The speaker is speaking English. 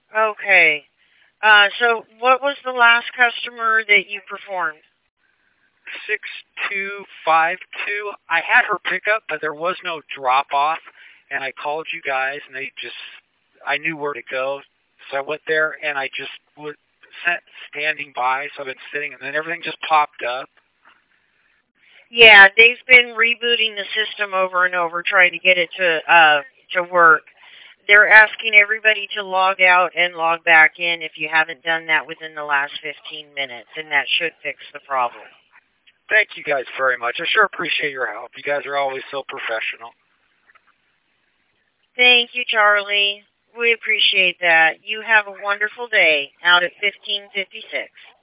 Okay. So what was the last customer that you performed? 6252. I had her pick up, but there was no drop off, and I called you guys, and I knew where to go, so I went there, and I just was standing by, so I've been sitting, and then everything just popped up. Yeah, they've been rebooting the system over and over, trying to get it to work. They're asking everybody to log out and log back in if you haven't done that within the last 15 minutes, and that should fix the problem. Thank you guys very much. I sure appreciate your help. You guys are always so professional. Thank you, Charlie. We appreciate that. You have a wonderful day out at 1556.